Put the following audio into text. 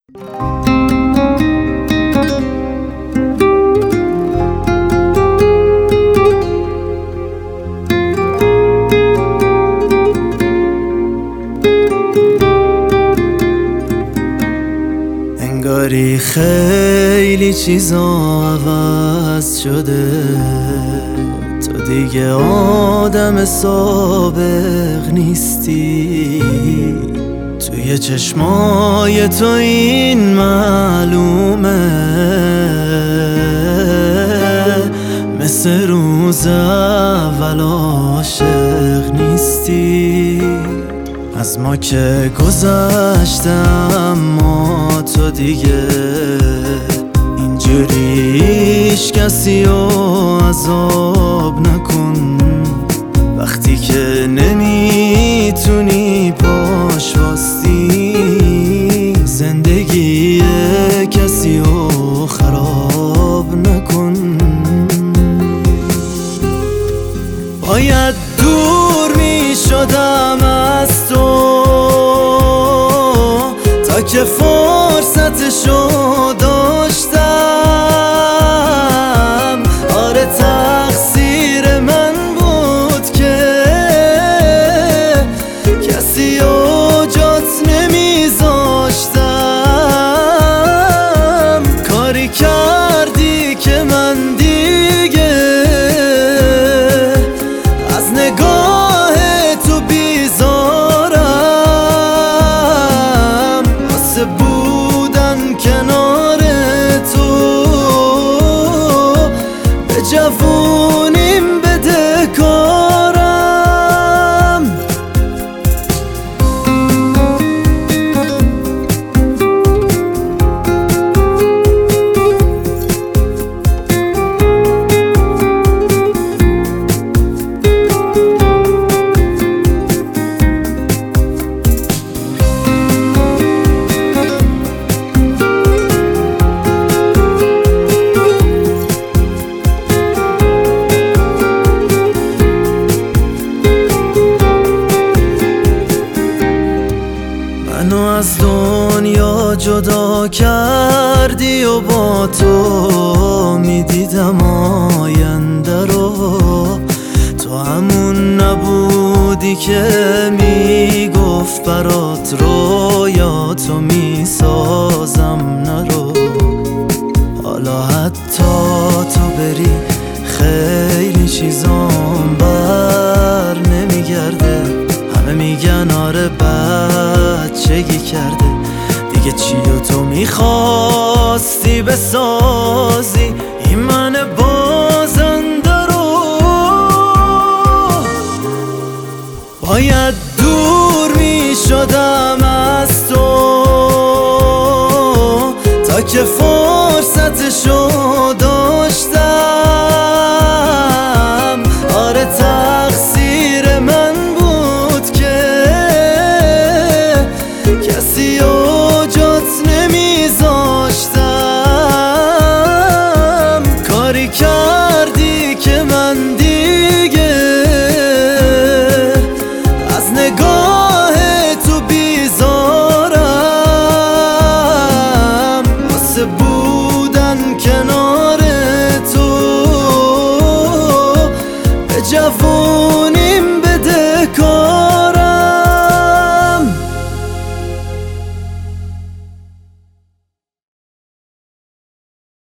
انگاری خیلی چیزا عوض شده، تو دیگه آدم سابق نیستی. توی چشمای تو این معلومه، مثل روز اول عاشق نیستی. از ما که گذشته اما تو دیگه اینجوری هیچ کسی رو عذاب نکن. وقتی که نمیتونی پاش واستی، زندگی کسی رو خراب نکن. باید دور میشدم از تو تا که فرصتشو داشتم. آره تقصیر من بود که کسی رو جات نمیذاشتم. کاری کردی که من دیگه از نگاه تو بیزارم. واسه بودن کنار تو به جوونیم بدهکارم. منو از دنیا جدا کردی و با تو میدیدم آینده رو. تو همون نبودی که میگفت برات رویاتو میسازم نرو. حالا حتی تو بری خیلی چیزام بر نمیگرده. همه میگن آره بچگی کرده دیگه. چی و تو میخواستی بسازی این من بازنده رو؟ باید دور میشدم از تو تا که فرصتشو